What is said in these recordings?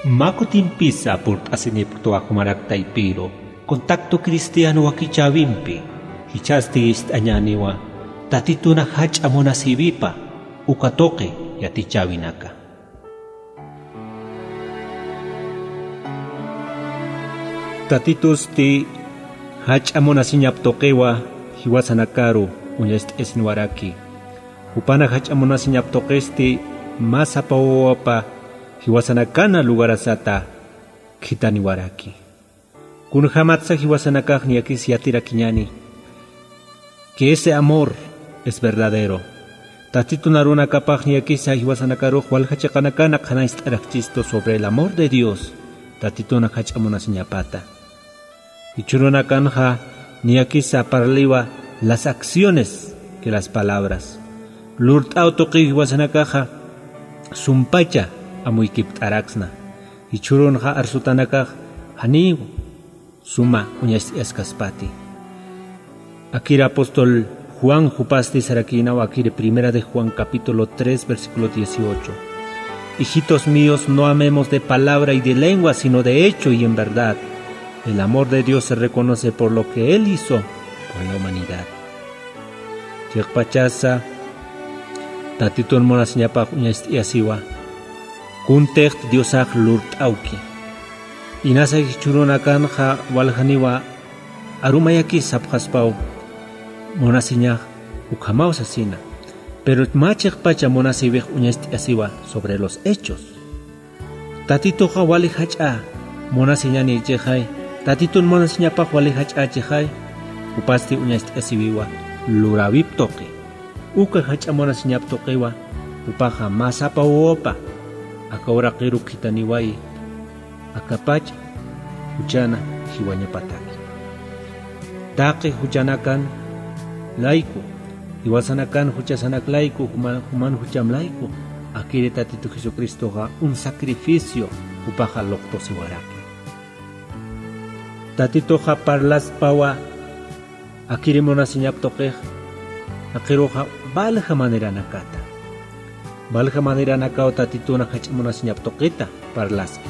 Makutin pisa purt asinip tuakumarak taipiro. Contacto cristiano wakichavimpi. Hichasti ist añaniwa. Tatituna hach amona sibipa. Ukatoke yatichabinaka. Tatitus ti hach amona siñaptokewa hiwasanakaru uñest esnuaraki. Upana hach amona siñaptokesti masapawapa hiwasanakana lugarasata kitaniwaraki. Kun hamatsa hiwasanakaj niakis yatirakiñani. Que ese amor es verdadero. Tatito naruna kapaj niakisa hiwasanakaruj walhachakanakana kanaist arakchisto sobre el amor de Dios. Tatito na hachamona siñapata. Ichuruna kanja niakisa parliwa las acciones que las palabras. Lurt autoqi hiwasanakaja sumpacha amuykip araxna. Ichurunja arsutanakaj haniw suma uñas escaspati. Aquí el apóstol Juan Jupasti Sarakina o aquí de primera de Juan capítulo 3 versículo 18. Hijitos míos, no amemos de palabra y de lengua, sino de hecho y en verdad. El amor de Dios se reconoce por lo que Él hizo por la humanidad. Chekpachasa tatitun monasiñapaj uñas yasiwa. Kuntecht Diosaj lurt auki. Inasa hichuruna kanja waljaniwa arumayaki sapjaspau monasiñaj ukamau sasina. Pero machek pacha monasibej uñast asiwa sobre los hechos. Tatito ja wali hacha monasiñani chejai. Tatitun monasiñapaj wali hacha chejai. Upasti uñast asiwiwa luravip toque. Uka hacha monasiñap toquewa. Upaja masapa uopa. Akaura kiru kitaniwai. Akapacha huchana hiwañapataki. Taqi huchanakan laiku. Hiwasanakan huchasanak laiku, human hucham laiku. Akire tatito Jesucristo ha un sacrificio upaja lokto siwaraki. Tatito ha parlas pawa akire monasiñap toqej. Akiro ha balja manera nakata. Balja manera nakao tatito na hach monasiñap toqeta parlaski.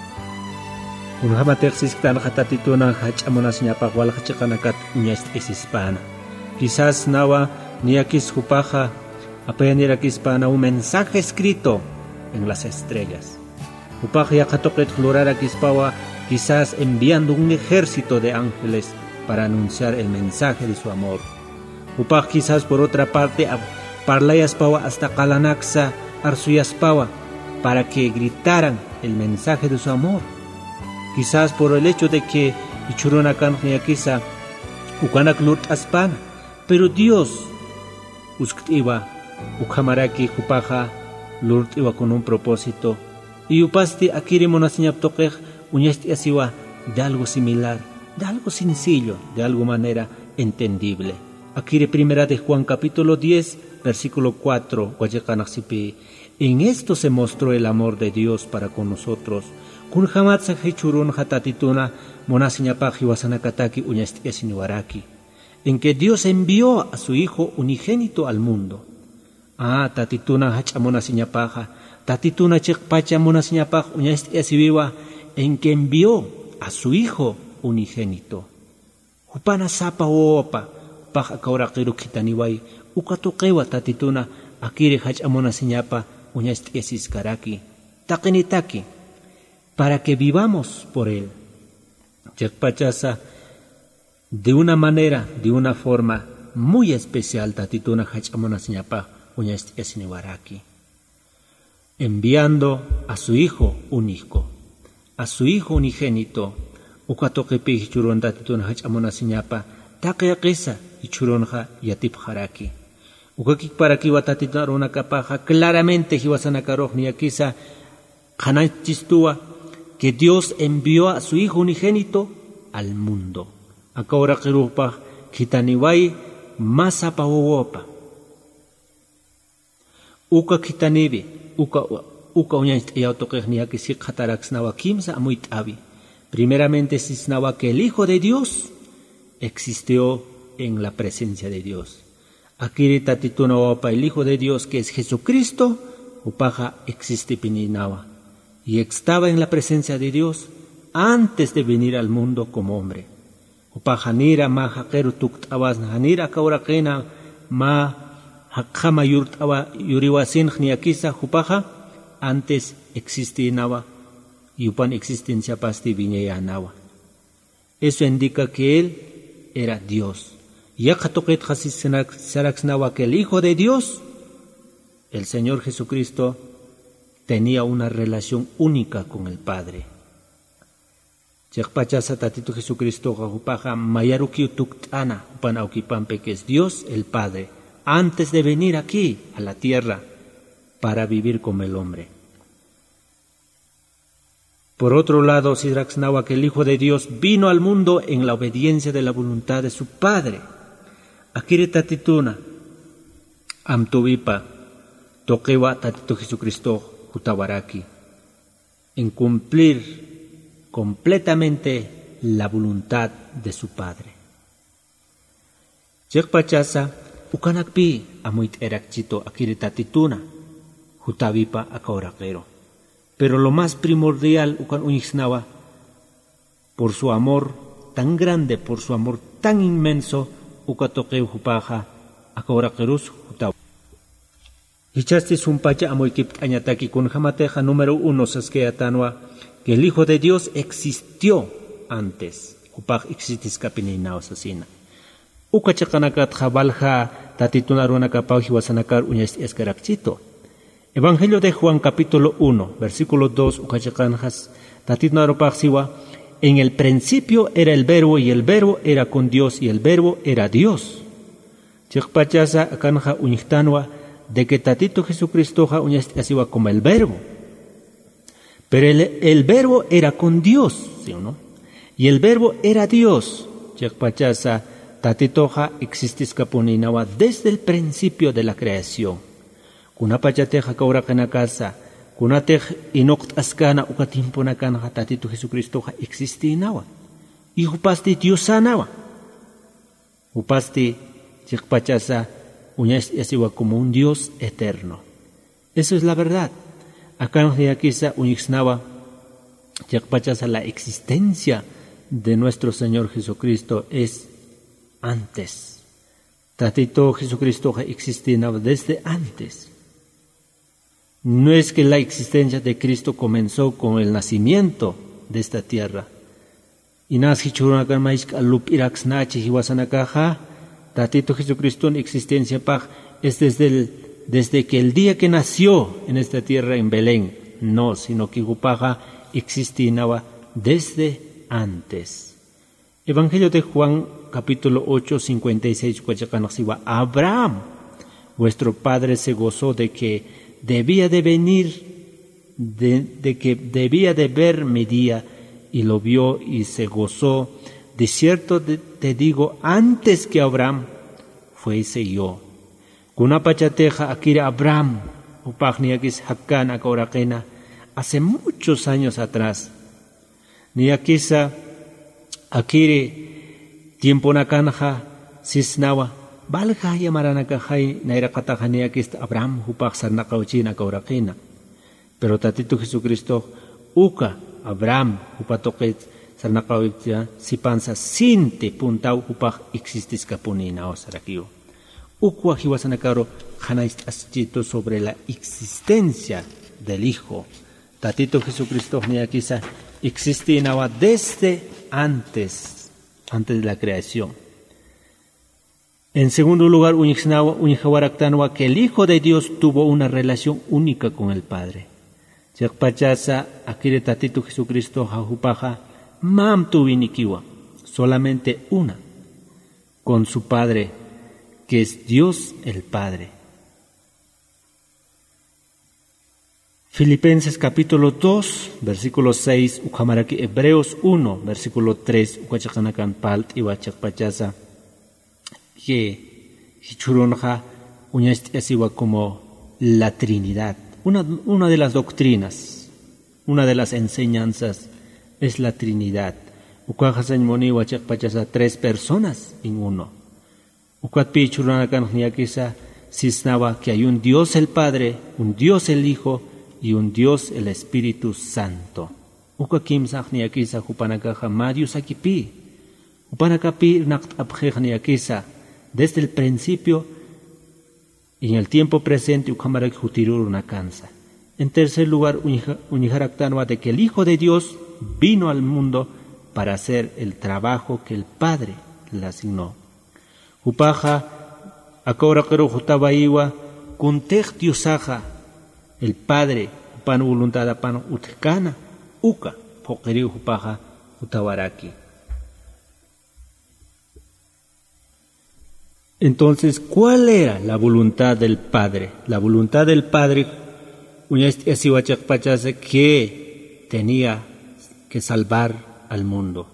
Unhama texis tan hatatito na hach monasiñapaj wal hachakanakat uñast esispana. Quizás nawa niakis hupaja apeyaniraquis pana un mensaje escrito en las estrellas. Hupaja yakatoqet floraraquis pawa quizás enviando un ejército de ángeles para anunciar el mensaje de su amor. Hupaja quizás por otra parte parlayas pawa hasta kalanaxa arsuyas pawa para que gritaran el mensaje de su amor. Quizás por el hecho de que ichuruna kanjniakisa ukanak lurt aspana. Pero Dios usktiwa ukamaraki hupaja lurt iwa con un propósito. Y upasti akiri monasiñaptoqej uñasti asiwa de algo similar, de algo sencillo, de algo manera entendible. Akiri primera de Juan capítulo 10 versículo 4. En esto se mostró el amor de Dios para con nosotros. Kun hamatsa hechurun hatatituna monasiñapaj hiwasanakataki uñasti asiniwaraki. En que Dios envió a su Hijo unigénito al mundo. Tatituna hachamona siñapaja, tatituna chekpacha mona siñapaj uñasti asiviwa, en que envió a su Hijo unigénito. Hupana sapa opa, paj akaurakiru kitaniwai, ukatokewa tatituna akire hachamona siñapa uñasti asiskaraki, takinitaki, para que vivamos por Él. Chekpachasa de una manera, de una forma muy especial, tatituna hachamona siñapa uñasti asiniwaraki, enviando a su Hijo único, a su Hijo unigénito, ukatokepi hichuron tatituna hachamona siñapa, takeaqisa hichuronja yatipjaraki. Ukakik para kiwa tatituna runa kapaja, claramente hiwasanakaroh niakisa kanachistúa que Dios envió a su Hijo unigénito al mundo. Akawra kirupa kitaniwai masapa wowopa. Uka kitanibi, uka uñast yautoqej niakisi qataraxnawa kimsa amuit abi. Primeramente sisnawa que el Hijo de Dios existió en la presencia de Dios. Akiri tatituna wapa el Hijo de Dios que es Jesucristo upaja existe pininawa. y estaba en la presencia de Dios antes de venir al mundo como hombre. Upajanira ma hakeru tuktawas hanira kauraqena ma hakama yuriwasin khniakisa upaja antes existinaba y upan existencia pasti viñeyanaba. Eso indica que él era Dios. Ya katoket saraxnawa que el Hijo de Dios, el Señor Jesucristo, tenía una relación única con el Padre. Chekpachasa tatito Jesucristo upaja mayaruki tuktana upan aukipampe, que es Dios el Padre, antes de venir aquí a la tierra para vivir como el hombre. Por otro lado, Sidraxnawa, que el Hijo de Dios vino al mundo en la obediencia de la voluntad de su Padre. Akire tatituna, amtuvipa, toquewa tatito Jesucristo, jutawaraki, en cumplir completamente la voluntad de su Padre. Chekpachasa, ukanakpi, amuit erakchito, akire tatituna, jutavipa akaurakero. Pero lo más primordial, ukan unixnawa, por su amor tan grande, por su amor tan inmenso, ukatoqeu hupaja, akaurakirus hutaw. Hichastis un pacha amoykip añataki kun jamateja número 1 saskeatanwa, que el Hijo de Dios existió antes. Hupaj existis kapininaw sasina. Ukachakanakat jabalja tatitunarunakapauji wasanakar uñas escarapchito. Evangelio de Juan capítulo 1, versículo 2, ukachakanjas, tatitnaropajsiwa, en el principio era el verbo y el verbo era con Dios y el verbo era Dios. Chikpachasa akanja uñihtanwa, de que tatito Jesucristo ja uñastasiwa como el verbo. Pero el verbo era con Dios, ¿sí o no? Y el verbo era Dios. Chikpachasa tatito ja existis kapuninawa desde el principio de la creación. Kunapachateja kaurakanakasa, kunatej inokt askana ukatimponakana tatito Jesucristo existinawa. Y upasti Diosanawa. Upasti chikpachasa uñas yasiwa como un Dios eterno. Eso es la verdad. Acá nos diakisa unixnawa chikpachasa la existencia de nuestro Señor Jesucristo es antes. Tatito Jesucristo existinaba desde antes. No es que la existencia de Cristo comenzó con el nacimiento de esta tierra. Tatito Jesucristo en existencia es desde que el día que nació en esta tierra en Belén. No, sino que Gupaja existinaba desde antes. Evangelio de Juan capítulo 8, 56. Abraham, vuestro padre, se gozó de que debía de venir, de que debía de ver mi día, y lo vio y se gozó. De cierto te digo, antes que Abraham fuese yo. Kunapachateja akira Abraham, upagniakis hakkan akaurakena, hace muchos años atrás. Niakisa akire tiempo nakanja sisnawa. Balja yamaranakajay nairakatajaniyakista Abraham hupaq sarnaqawchina kaurakina. Pero tatito Jesucristo uka Abraham hupatoqet sarnaqawchina sipansa sinte puntau hupaq existis kapunina osarakiu. Ukwa hiwasanakaro janaist aschito sobre la existencia del Hijo. Tatito Jesucristo niyakisa existinaba desde antes de la creación. En segundo lugar, que el Hijo de Dios tuvo una relación única con el Padre. Chakpachasa akire tatito Jesucristo jajupaja mam tuvinikiwa, solamente una, con su Padre, que es Dios el Padre. Filipenses capítulo 2, versículo 6, ukamaraki Hebreos 1, versículo 3, ukachakanakan palt iwa chakpachasa, que hichurunja uñastasiwa como la Trinidad. Una de las doctrinas, una de las enseñanzas es la Trinidad. Ukajasañmoniwa chakpachasa 3 personas en uno. Ukatpi churanakan niakisa sisnawa que hay un Dios el Padre, un Dios el Hijo y un Dios el Espíritu Santo. Uka kimsaq niyakisa hupanakaja Marius akipi. Hupanakapi nakt abjej niyakisa desde el principio y en el tiempo presente ukamarak jutirur una cansa. En tercer lugar, unijaractanwa de que el Hijo de Dios vino al mundo para hacer el trabajo que el Padre le asignó. Hupaja akaurakero jutabaiwa kuntej diusaja el Padre pan voluntad pan utkana uka pokeriu hupaja utawaraki. Entonces, ¿cuál era la voluntad del Padre? La voluntad del Padre que tenía que salvar al mundo.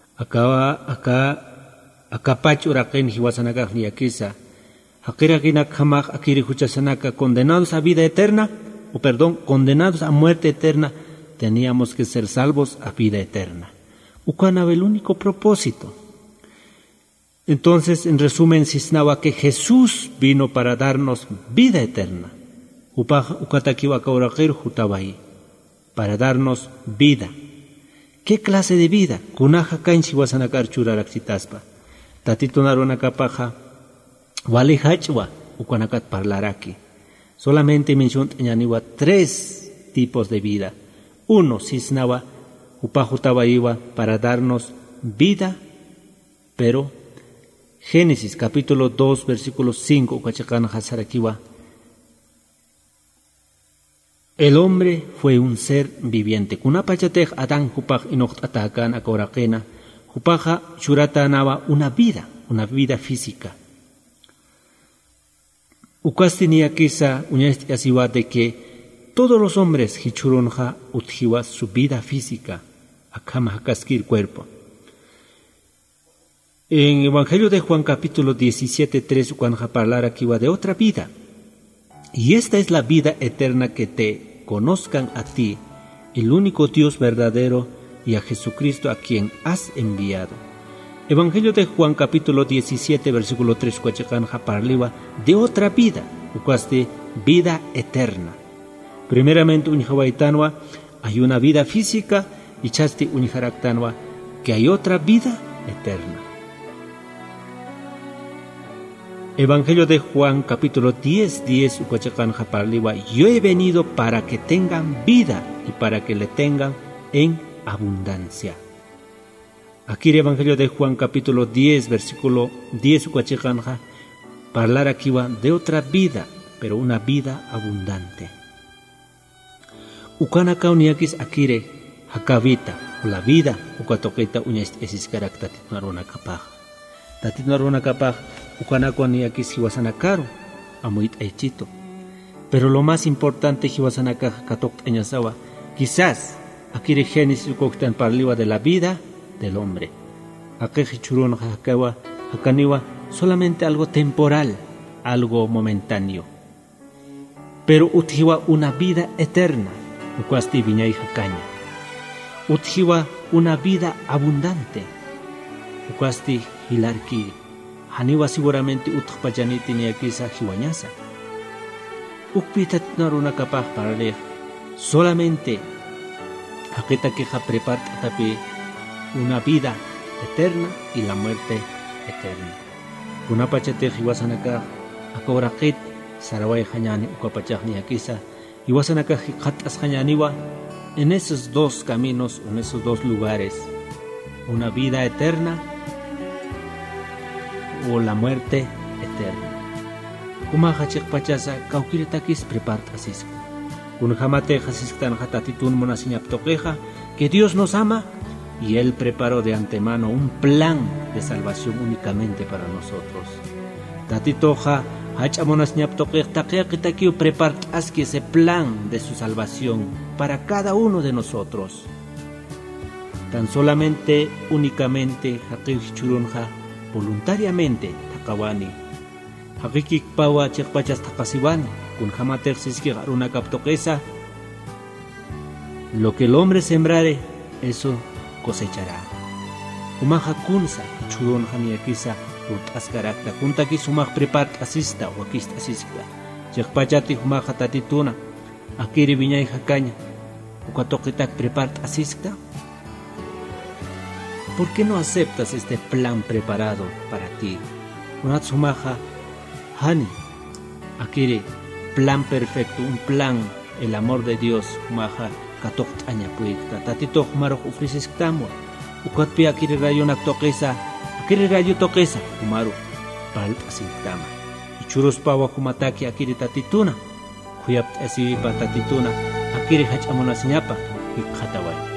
Acá pachuraken hiwasanaka niyakisa. Hakirakinak hamak akiri huchasanaka condenados a vida eterna, condenados a muerte eterna, teníamos que ser salvos a vida eterna. Ukanaba el único propósito. Entonces, en resumen, cisnaba que Jesús vino para darnos vida eterna. Para darnos vida. ¿Qué clase de vida? Kunaja kainchi wasanakar churaraxitaspa. Tatito naronakapaja walihachwa ukanakat parlaraki. Solamente mencionan 3 tipos de vida. Uno, cisnaba upajutawaiwa para darnos vida, pero Génesis capítulo 2 versículo 5 ukachakan hasarakiwa. El hombre fue un ser viviente. Kunapachatej Adán hupaj inocht atakan akorakena. Hupaja shuratanaba una vida física. Ukastinia kisa uñast asiwa de que todos los hombres hichuronja utjiwa su vida física. Akama hakaskir cuerpo. En el Evangelio de Juan capítulo 17:3 cuando hablar aquí va de otra vida. Y esta es la vida eterna, que te conozcan a ti, el único Dios verdadero, y a Jesucristo a quien has enviado. Evangelio de Juan capítulo 17 versículo 3 parliva de otra vida, de vida eterna. Primeramente unijawaitanwa hay una vida física y chasti unijaractanwa que hay otra vida eterna. Evangelio de Juan capítulo 10:10 parliva, yo he venido para que tengan vida y para que le tengan en abundancia. Aquí el Evangelio de Juan capítulo 10 versículo 10 hablar aquí va de otra vida, pero una vida abundante. Ukanaka uniakis akire hakavita, la vida ukatoqueta uñast esis caracta titnarona kapaj. Tatitnarona kapaj ukanaka uniakis hiwasanakaro amuit echito. Pero lo más importante hiwasanaka katok eñasawa, quizás akire Génesis ukoktan parliwa de la vida del hombre. Akeji churun hakawa hakaniwa solamente algo temporal, algo momentáneo. Pero utjiwa una vida eterna, ukwasti viñay hakaña. Utjiwa una vida abundante, ukwasti hilarki. Haniwa seguramente utjpayaniti niakisa hiwañasa. Ukpitat naruna kapaj paralej. Solamente hakita queja prepara tapi una vida eterna y la muerte eterna. Una pachate hiwasanaka akorakit saraway hañani ukapachakni akisa hiwasanaka hikat hañaniwa. En esos dos caminos, en esos dos lugares, una vida eterna o la muerte eterna. Kumahachik pachasa kaukiritakis prepartasis. Kunhamate hasistan hatatitun monasiñaptoqueja que Dios nos ama y Él preparó de antemano un plan de salvación únicamente para nosotros. Tatitoja hachamonas ñaptoquej taqueaquitaquio preparas que ese plan de su salvación para cada uno de nosotros. Tan solamente, únicamente, haqichurunja voluntariamente takawani. Haqiqik pawa chekpachas takasiwani kun hamater siski haruna kaptoquesa. Lo que el hombre sembrare, eso cosechará. Umaja kunsa churun haniakisa rut ascarakta kuntaki sumak preparat asista o akist asista. Chekpachati umaja tatituna akiri viñay hakaña ukatoqitak prepart asisca. ¿Por qué no aceptas este plan preparado para ti? Unatsumaja hani akiri plan perfecto, un plan, el amor de Dios maja katoqt aña puikta tatito maroj ofrecesktamo ukatpi akiri rayonak toqesa akiri rayo toqesa umaru palt asiktama ichurus pawa kumataki akiri tatituna kuyapt asipa tatituna akiri hach'amuna siñapa hikhataway